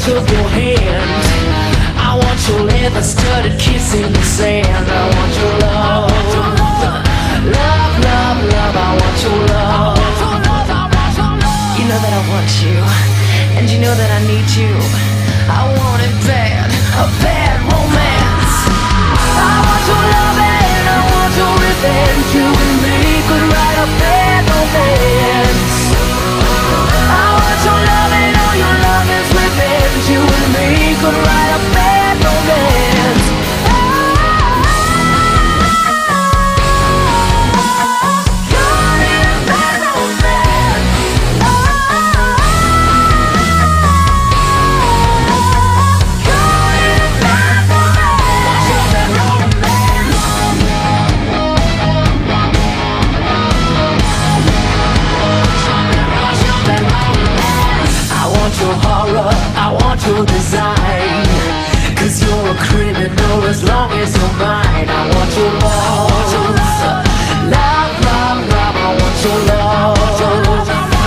touch of your hand. I want your leather studded kiss in the sand. I want your love, love, love, love. I want your love. You know that I want you, and you know that I need you. I want it bad, a bad romance. I want your love and I want your revenge. You and me could write a bad romance. I want your love and all your love is revenge. You and me could write a bad romance. Your design, 'cause you're a criminal as long as you're mine. I want your love, love, love, love. I want your love.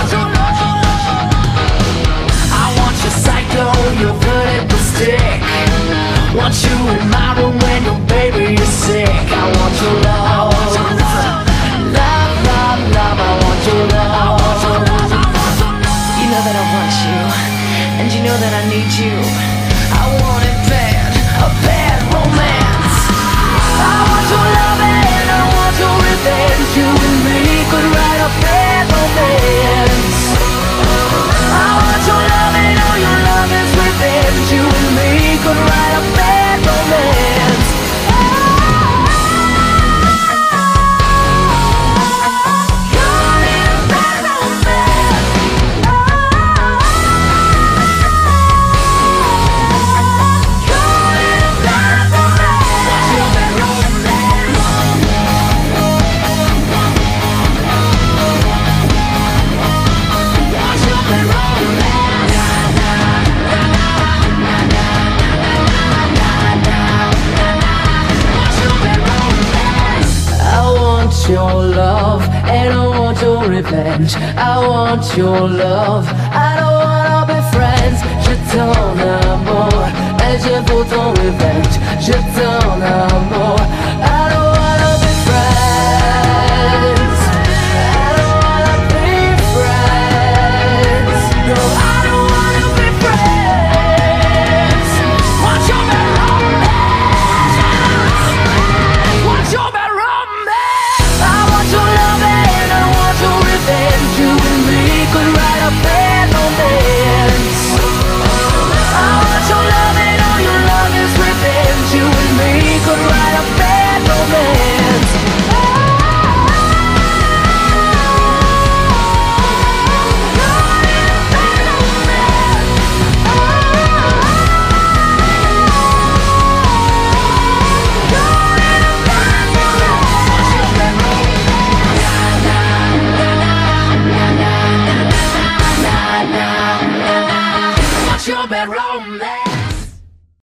I want your psycho, your vertical stick. Want you in my room when your baby is sick. I want your love, love, love, love. I want your love. You know that I want you, and you know that I need you. I want it bad, a bad romance. I want your love and I want your revenge. You and me could write a bad romance. I want your love and all your love is revenge. You and me could write a bad romance. Your love and I want your revenge. I want your love. I don't wanna be friends. Je t'en amour et je veux ton revenge. Je t'en amour. I don't wanna be friends. I don't wanna be friends. No, I don't wanna be friends. Want your bad romance. Want your bad romance. I want your love and I want your revenge. You and me could write a bad romance. I want your love and all your love is revenge. You and me could write a bad romance. Your bad romance.